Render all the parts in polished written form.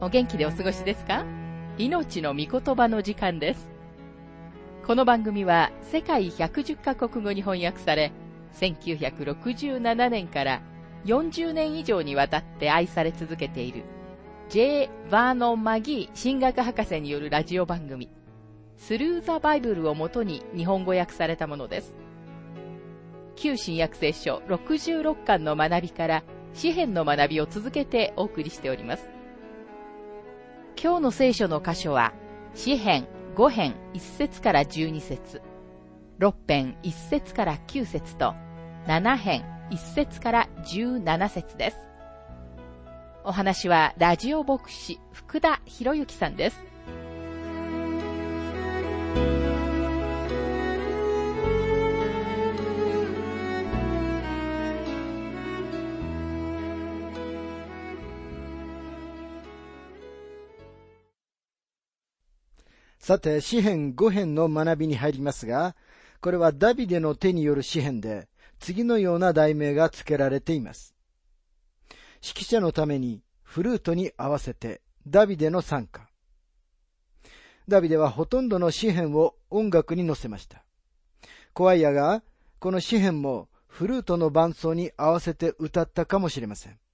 お元気でお過ごしですか？命の御言葉の時間です。この番組は世界110カ国語に翻訳され、1967年から40年以上にわたって愛され続けている J. バーノン・マギー神学博士によるラジオ番組スルー・ザ・バイブルをもとに日本語訳されたものです。旧新約聖書66巻の学びから詩編の学びを続けてお送りしております。今日の聖書の箇所は詩編5編1節から12節、6編1節から9節と7編1節から17節です。お話はラジオ牧師福田博之さんです。 さて、詩編5編の学びに入りますが、これはダビデの手による詩編で、次のような題名が付けられています。指揮者のためにフルートに合わせてダビデの賛歌。ダビデはほとんどの詩編を音楽に乗せました。コアイアがこの詩編もフルートの伴奏に合わせて歌ったかもしれません。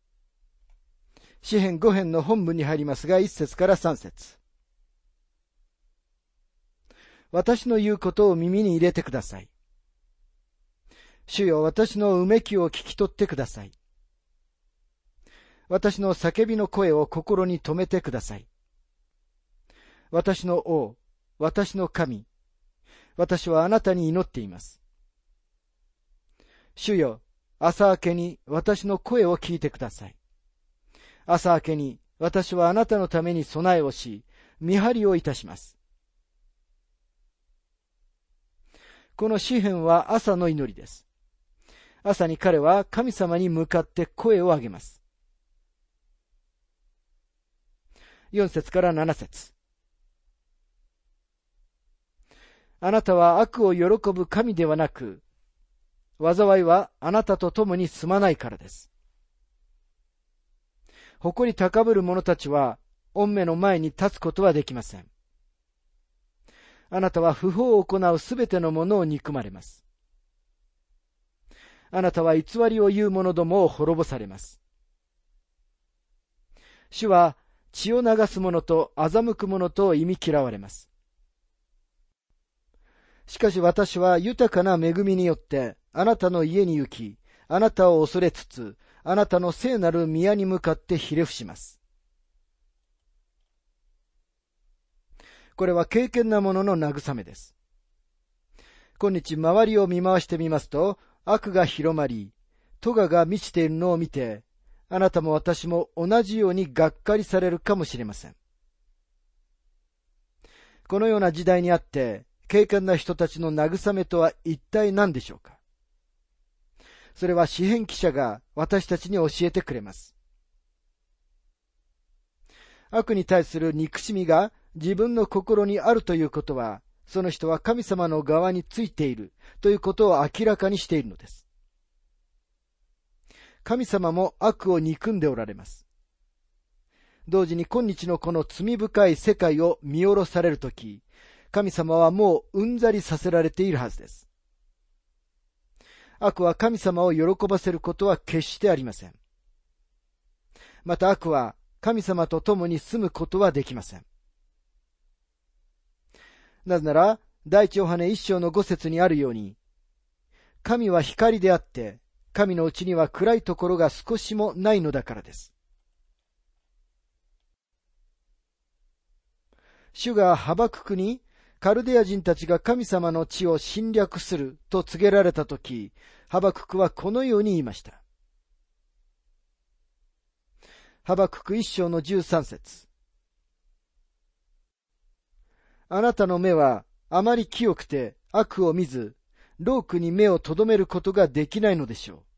詩編5編の本文に入りますが、1節から3節。私の言うことを耳に入れてください。主よ、私のうめきを聞き取ってください。私の叫びの声を心に留めてください。私の王、私の神、私はあなたに祈っています。主よ、朝明けに私の声を聞いてください。朝明けに私はあなたのために備えをし、見張りをいたします。この詩編は朝の祈りです。朝に彼は神様に向かって声を上げます。4節から7節。あなたは悪を喜ぶ神ではなく、災いはあなたと共に住まないからです。誇り高ぶる者たちは、御目の前に立つことはできません。あなたは不法を行うすべてのものを憎まれます。あなたは偽りを言う者どもを滅ぼされます。主は血を流す者と欺く者と忌み嫌われます。しかし私は豊かな恵みによってあなたの家に行き、あなたを恐れつつ、あなたの聖なる宮に向かってひれ伏します。これは敬虔な者の慰めです。今日周りを見回してみますと、悪が広まり、咎が満ちているのを見て、あなたも私も同じようにがっかりされるかもしれません。このような時代にあって、敬虔な人たちの慰めとは一体何でしょうか。それは詩編記者が私たちに教えてくれます。悪に対する憎しみが自分の心にあるということは、その人は神様の側についているということを明らかにしているのです。神様も悪を憎んでおられます。同時に今日のこの罪深い世界を見下ろされるとき、神様はもううんざりさせられているはずです。悪は神様を喜ばせることは決してありません。また悪は神様と共に住むことはできません。なぜなら、第一ヨハネ1章の5節にあるように、神は光であって、神のうちには暗いところが少しもないのだからです。主がハバククに、カルデア人たちが神様の地を侵略すると告げられたとき、ハバククはこのように言いました。ハバクク1章の13節。あなたの目はあまり清くて悪を見ず、労苦に目を留めることができないのでしょ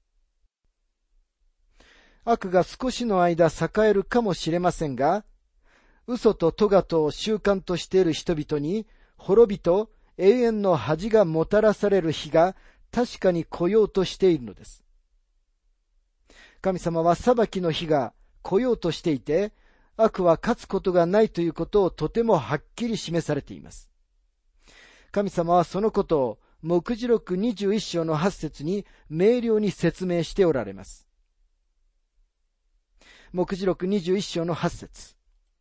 う。悪が少しの間栄えるかもしれませんが、嘘と咎とを習慣としている人々に滅びと永遠の恥がもたらされる日が確かに来ようとしているのです。神様は裁きの日が来ようとしていて、 悪は勝つことがないということをとてもはっきり示されています。神様はそのことを黙示録21章の8節に明瞭に説明しておられます。黙示録21章の8節。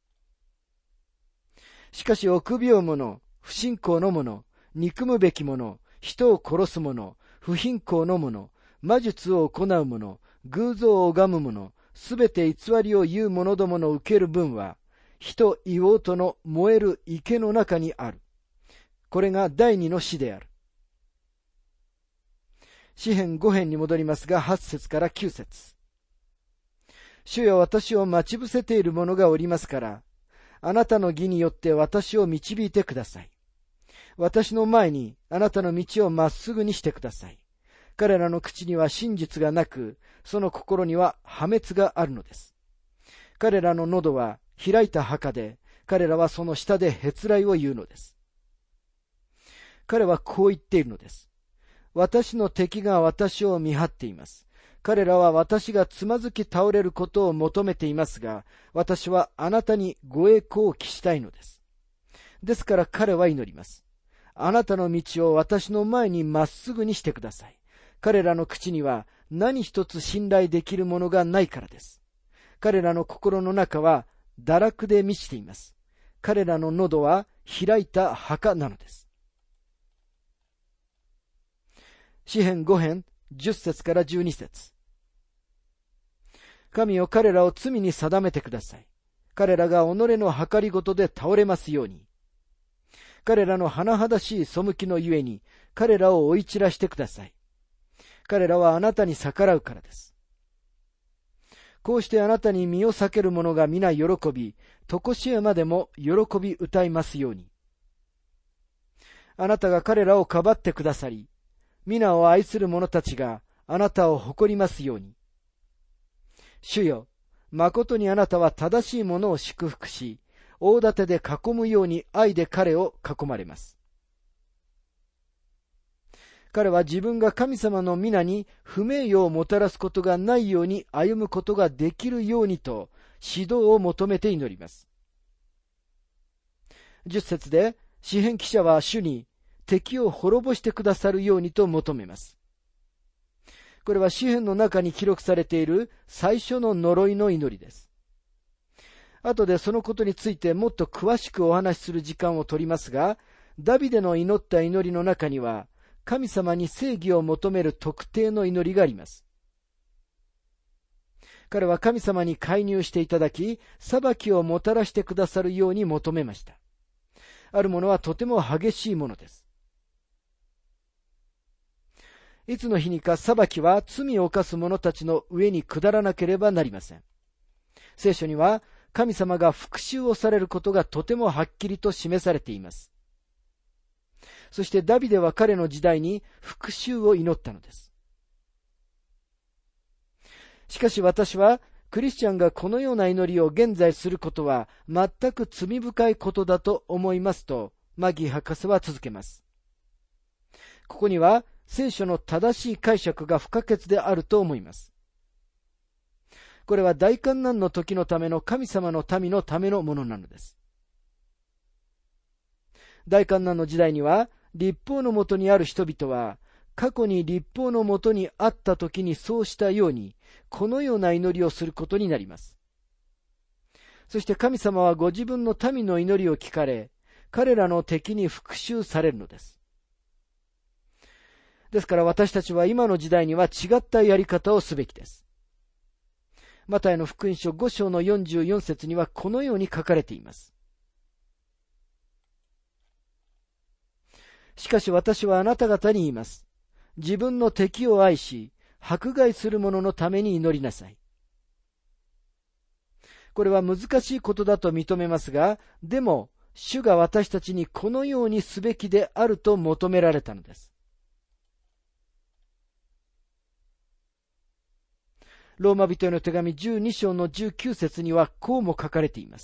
しかし臆病者、不信仰の者、憎むべき者、人を殺す者、不貧困の者、魔術を行う者、偶像を拝む者、すべて偽りを言う者どもの受ける分は、火と硫黄との燃える池の中にある。これが第二の死である。詩編5編に戻りますが、8節から9節。主よ、私を待ち伏せている者がおりますから、あなたの義によって私を導いてください。私の前にあなたの道をまっすぐにしてください。彼らの口には真実がなく、その心には破滅があるのです。彼らの喉は開いた墓で、彼らはその下でへつらいを言うのです。彼はこう言っているのです。私の敵が私を見張っています。彼らは私がつまずき倒れることを求めていますが、私はあなたにご栄光を期したいのです。ですから彼は祈ります。あなたの道を私の前にまっすぐにしてください。彼らの口には何一つ信頼できるものがないからです。彼らの心の中は堕落で満ちています。彼らの喉は開いた墓なのです。詩編5編10節から12節。神よ、彼らを罪に定めてください。彼らが己の計りごとで倒れますように。彼らの甚だしい背きのゆえに、彼らを追い散らしてください。彼らはあなたに逆らうからです。こうしてあなたに身を避ける者が皆喜び、常しえまでも喜び歌いますように。あなたが彼らをかばってくださり、皆を愛する者たちがあなたを誇りますように。主よ、誠にあなたは正しい者を祝福し、大盾で囲むように愛で彼を囲まれます。彼は自分が神様の皆に不名誉をもたらすことがないように歩むことができるようにと指導を求めて祈ります。10節で詩編記者は主に敵を滅ぼしてくださるようにと求めます。これは詩編の中に記録されている最初の呪いの祈りです。後でそのことについてもっと詳しくお話しする時間を取りますが、ダビデの祈った祈りの中には、神様に正義を求める特定の祈りがあります。彼は神様に介入していただき、裁きをもたらしてくださるように求めました。あるものはとても激しいものです。いつの日にか裁きは罪を犯す者たちの上に下らなければなりません。聖書には神様が復讐をされることがとてもはっきりと示されています。そしてダビデは彼の時代に復讐を祈ったのです。しかし私はクリスチャンがこのような祈りを現在することは全く罪深いことだと思いますとマギー博士は続けます。ここには聖書の正しい解釈が不可欠であると思います。これは大患難の時のための神様の民のためのものなのです。大患難の時代には律法のもとにある人々は過去に律法のもとにあった時にそうしたようにこのような祈りをすることになります。そして神様はご自分の民の祈りを聞かれ、彼らの敵に復讐されるのです。ですから私たちは今の時代には違ったやり方をすべきです。マタイの福音書5章の44節にはこのように書かれています。しかし私はあなた方に言います。自分の敵を愛し、迫害する者のために祈りなさい。これは難しいことだと認めますが、でも、主が私たちにこのようにすべきであると求められたのです。ローマ人への手紙12章の19節にはこうも書かれています。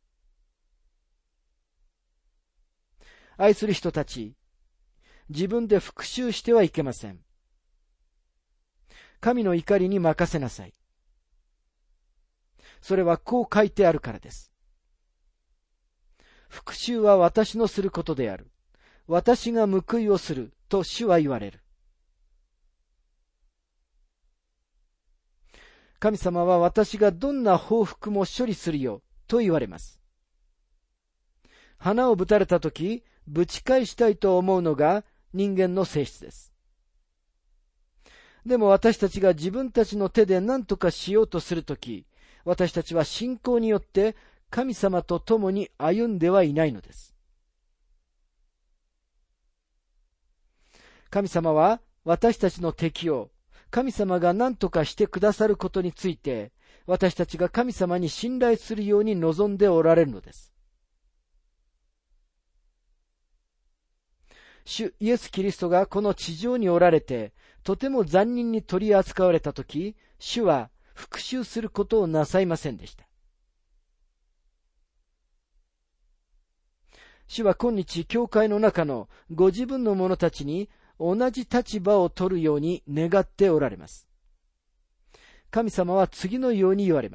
愛する人たち、自分で復讐してはいけません。神の怒りに任せなさい。 それはこう書いてあるからです。復讐は私のすることである。私が報いをすると主は言われる。神様は私がどんな報復も処理するよと言われます。花をぶたれたとき、ぶち返したいと思うのが人間の性質です。でも私たちが自分たちの手で何とかしようとするとき、私たちは信仰によって神様と共に歩んではいないのです。神様は私たちの敵を神様が何とかしてくださることについて、私たちが神様に信頼するように望んでおられるのです。主イエス・キリストがこの地上におられて、とても残忍に取り扱われたとき、主は復讐することをなさいませんでした。主は今日、教会の中のご自分の者たちに同じ立場を取るように願っておられます。神様は次のように言われます。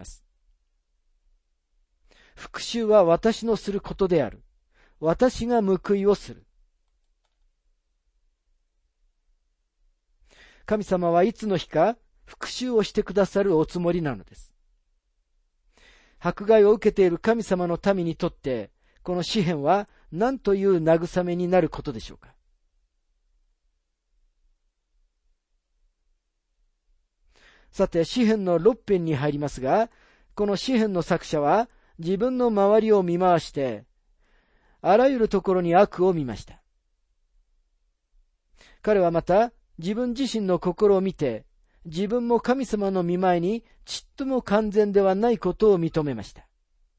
復讐は私のすることである。私が報いをする。神様はいつの日か復讐をしてくださるおつもりなのです。迫害を受けている神様の民にとって、この詩篇は何という慰めになることでしょうか。さて、詩篇の6編に入りますが、この詩篇の作者は自分の周りを見回して、あらゆるところに悪を見ました。彼はまた、自分自身の心を見て、自分も神様の御前にちっとも完全ではないことを認めました。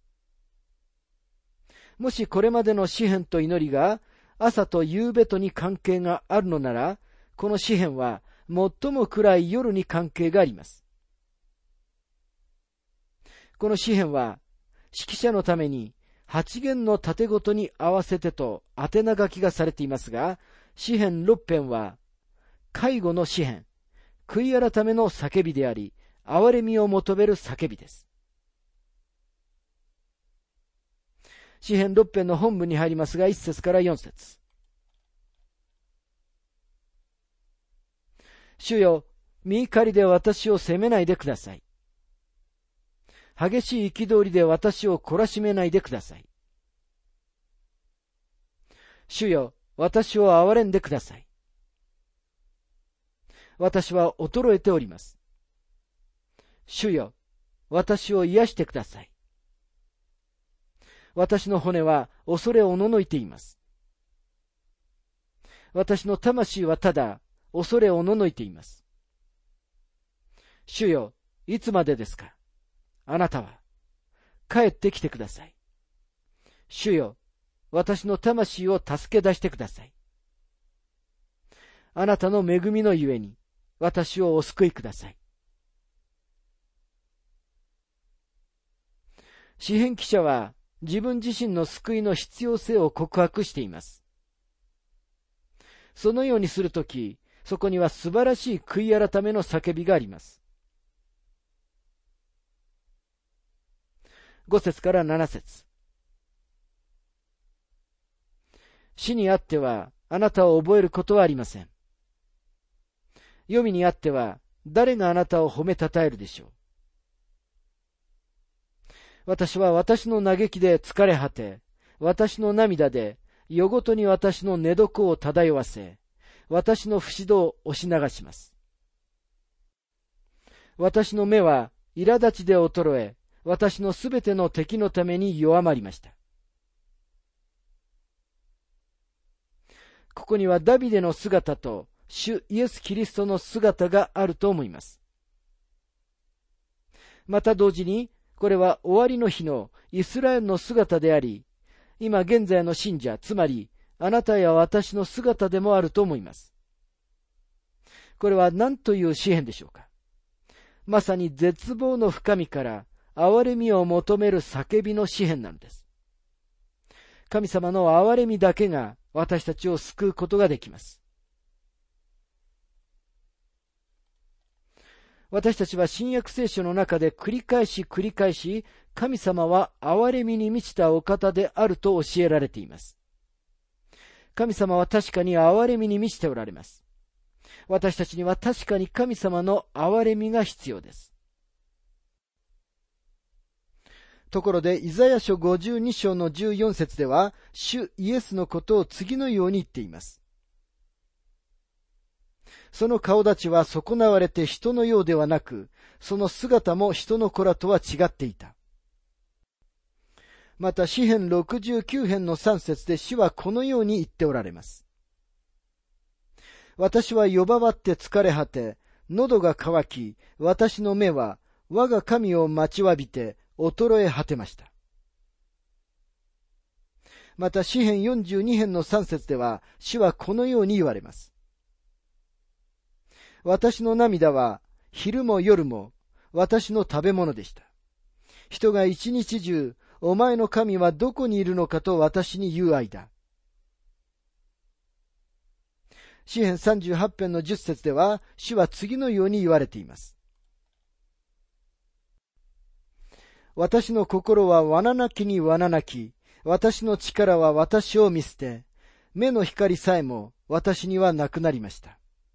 もしこれまでの詩篇と祈りが朝と夕べとに関係があるのなら、この詩篇は最も暗い夜に関係があります。この詩篇は指揮者のために8弦の縦ごとに合わせてと宛名書きがされていますが、詩篇6編は介護の詩篇、悔い改めの叫びであり、憐れみを求める叫びです。詩篇6編の本文に入りますが、1節から4節。主よ、御怒りで私を責めないでください。激しい憤りで私を懲らしめないでください。主よ、私を憐れんでください。私は衰えております。主よ、私を癒してください。私の骨は恐れおののいています。私の魂はただ恐れおののいています。主よ、いつまでですか。あなたは帰ってきてください。主よ、私の魂を助け出してください。あなたの恵みのゆえに私をお救いください。詩編記者は自分自身の救いの必要性を告白しています。そのようにするとき、そこには素晴らしい悔い改めの叫びがあります。5節から7節。死にあってはあなたを覚えることはありません。黄泉にあっては誰があなたを褒めたたえるでしょう。私は私の嘆きで疲れ果て、私の涙で夜ごとに私の寝床を漂わせ、私の不死度を押し流します。私の目は苛立ちで衰え、私のすべての敵のために弱まりました。ここにはダビデの姿と主イエス・キリストの姿があると思います。また同時に、これは終わりの日のイスラエルの姿であり、今現在の信者、つまりあなたや私の姿でもあると思います。これは何という詩篇でしょうか。まさに絶望の深みから憐れみを求める叫びの詩篇なのです。神様の憐れみだけが私たちを救うことができます。 私たちは新約聖書の中で繰り返し、神様は憐れみに満ちたお方であると教えられています。神様は確かに憐れみに満ちておられます。私たちには確かに神様の憐れみが必要です。ところで、イザヤ書52章の14節では、主イエスのことを次のように言っています。その顔立ちは損なわれて人のようではなく、その姿も人の子らとは違っていた。また詩編69編の3節で主はこのように言っておられます。私はよばばって疲れ果て、喉が渇き、私の目は我が神を待ちわびて衰え果てました。また詩編42編の3節では主はこのように言われます。私の涙は昼も夜も私の食べ物でした。人が一日中、お前の神はどこにいるのかと私に言う間。詩編38編の10節では、主は次のように言われています。私の心は罠なきに罠なき、私の力は私を見捨て、目の光さえも私にはなくなりました。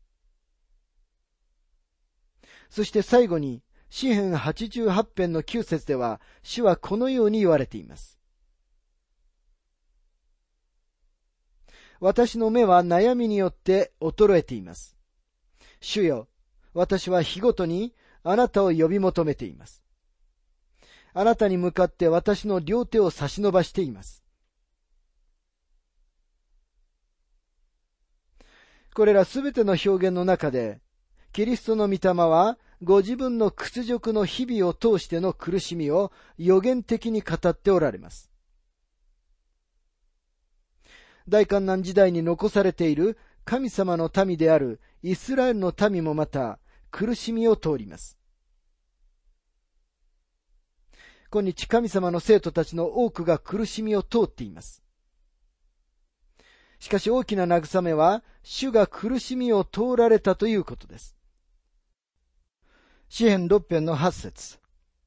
そして最後に、詩編88編の9節では、主はこのように言われています。私の目は悩みによって衰えています。主よ、私は日ごとにあなたを呼び求めています。あなたに向かって私の両手を差し伸ばしています。これらすべての表現の中で、キリストの御霊は、ご自分の屈辱の日々を通しての苦しみを予言的に語っておられます。大患難時代に残されている神様の民であるイスラエルの民もまた苦しみを通ります。今日神様の生徒たちの多くが苦しみを通っています。しかし大きな慰めは、主が苦しみを通られたということです。詩編6編の8節。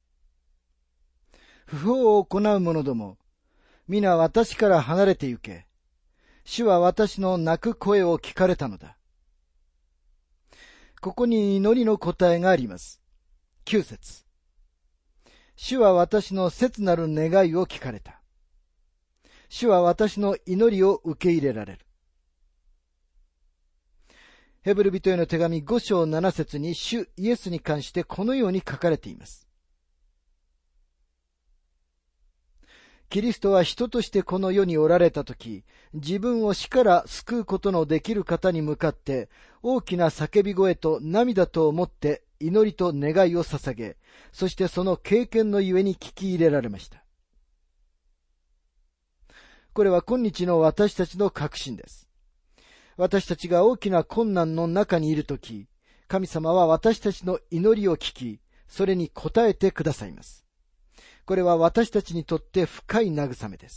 不法を行う者ども、皆私から離れて行け。主は私の泣く声を聞かれたのだ。ここに祈りの答えがあります。9節。主は私の切なる願いを聞かれた。主は私の祈りを受け入れられる。ヘブル人への手紙5章7節に主イエスに関してこのように書かれています。キリストは人としてこの世におられたとき、自分を死から救うことのできる方に向かって大きな叫び声と涙とをもって祈りと願いを捧げ、そしてその経験のゆえに聞き入れられました。これは今日の私たちの確信です。私たちが大きな困難の中にいるとき、神様は私たちの祈りを聞き、それに応えてくださいます。これは私たちにとって深い慰めです。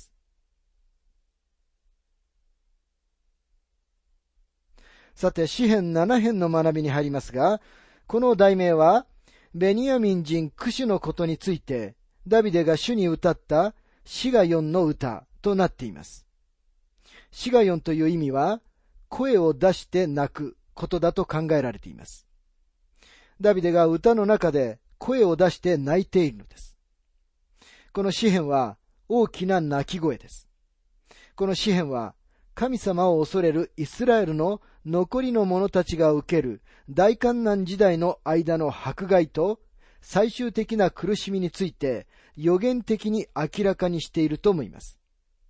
さて、詩編7編の学びに入りますが、この題名は、ベニヤミン人クシュのことについて、ダビデが主に歌ったシガヨンの歌となっています。シガヨンという意味は、声を出して泣くことだと考えられています。ダビデが歌の中で声を出して泣いているのです。この詩編は大きな泣き声です。この詩編は神様を恐れるイスラエルの残りの者たちが受ける大患難時代の間の迫害と最終的な苦しみについて予言的に明らかにしていると思います。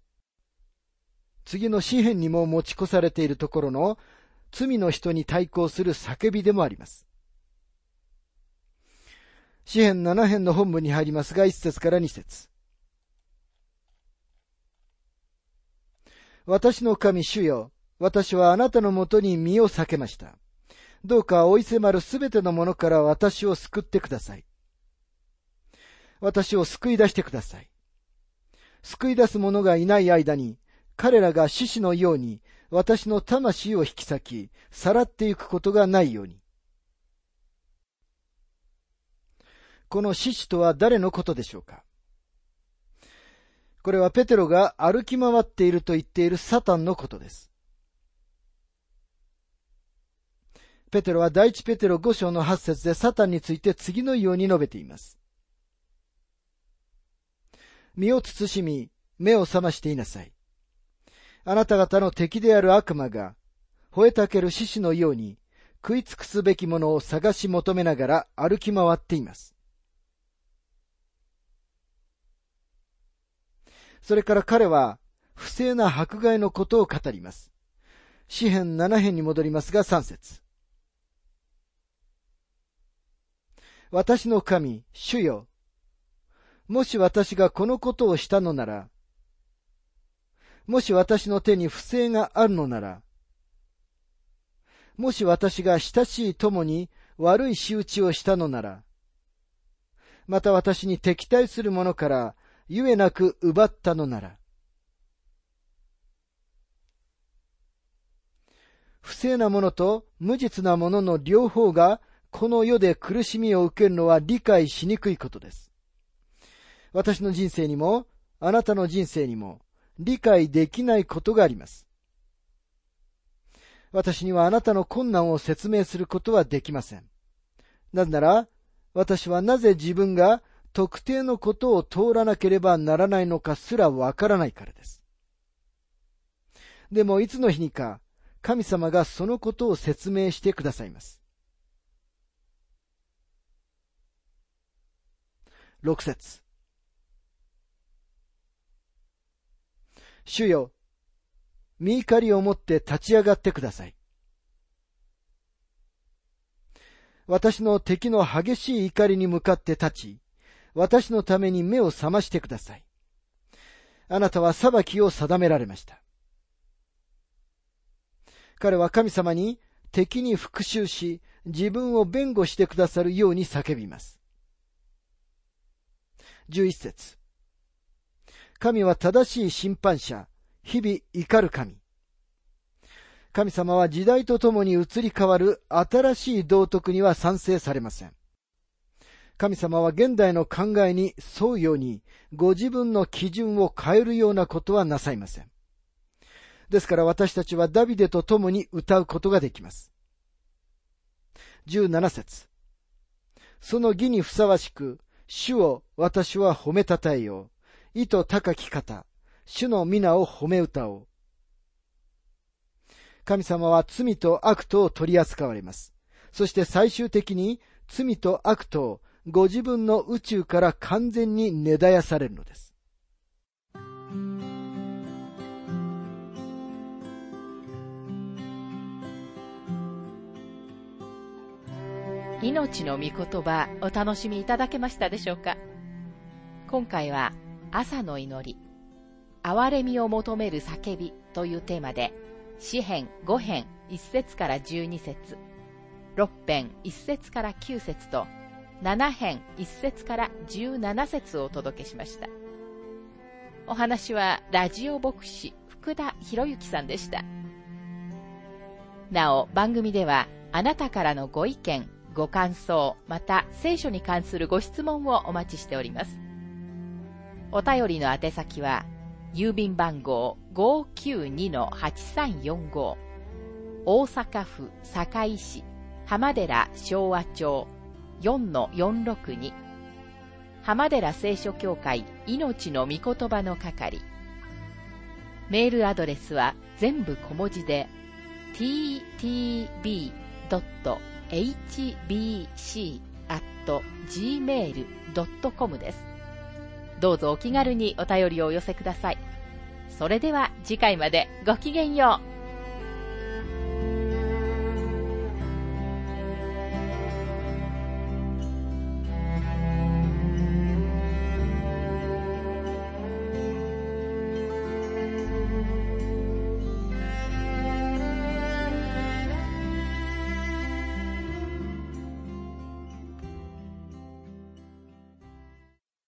次の詩編にも持ち越されているところの罪の人に対抗する叫びでもあります。詩編7編の本文に入りますが、1節から2節。私の神主よ、私はあなたのもとに身を避けました。どうか追い迫るすべてのものから私を救ってください。私を救い出してください。救い出す者がいない間に、彼らが獅子のように私の魂を引き裂き、さらっていくことがないように。 この獅子とは誰のことでしょうか。これはペテロが歩き回っていると言っているサタンのことです。ペテロは第一ペテロ5章の8節でサタンについて次のように述べています。身を慎み、目を覚ましていなさい。あなた方の敵である悪魔が、吠えたける獅子のように、食い尽くすべきものを探し求めながら歩き回っています。それから彼は、不正な迫害のことを語ります。詩編7編に戻りますが3節。私の神、主よ。もし私がこのことをしたのなら、もし私の手に不正があるのなら、もし私が親しい友に悪い仕打ちをしたのなら、また私に敵対する者からゆえなく奪ったのなら、不正なものと無実なものの両方がこの世で苦しみを受けるのは理解しにくいことです。私の人生にもあなたの人生にも理解できないことがあります。私にはあなたの困難を説明することはできません。なぜなら、私はなぜ自分が特定のことを通らなければならないのかすらわからないからです。でもいつの日にか、神様がそのことを説明してくださいます。6節。主よ、御怒りをもって立ち上がってください。私の敵の激しい怒りに向かって立ち、私のために目を覚ましてください。あなたは裁きを定められました。彼は神様に敵に復讐し、自分を弁護してくださるように叫びます。11節。神は正しい審判者、日々怒る神。神様は時代とともに移り変わる新しい道徳には賛成されません。神様は現代の考えに沿うようにご自分の基準を変えるようなことはなさいません。ですから私たちはダビデと共に歌うことができます。17節。その義にふさわしく、主を私は褒めたたえよう。意図高き方、主の皆を褒め歌おう。神様は罪と悪とを取り扱われます。そして最終的に罪と悪とをご自分の宇宙から完全に根絶やされるのです。 命の御言葉お楽しみいただけましたでしょうか。今回は朝の祈り、憐れみを求める叫びというテーマで、詩編5編1節から12節、6編1節から9節と、7編1節から17節をお届けしました。お話はラジオ牧師福田博之さんでした。なお、番組ではあなたからのご意見、ご感想、また聖書に関するご質問をお待ちしております。お便りの宛先は、郵便番号 592-8345 大阪府堺市浜寺昭和町 4-462 浜寺聖書協会命の御言葉の係。メールアドレスは全部小文字で ttb.hbc@gmail.com です。どうぞお気軽にお便りをお寄せください。それでは次回までごきげんよう。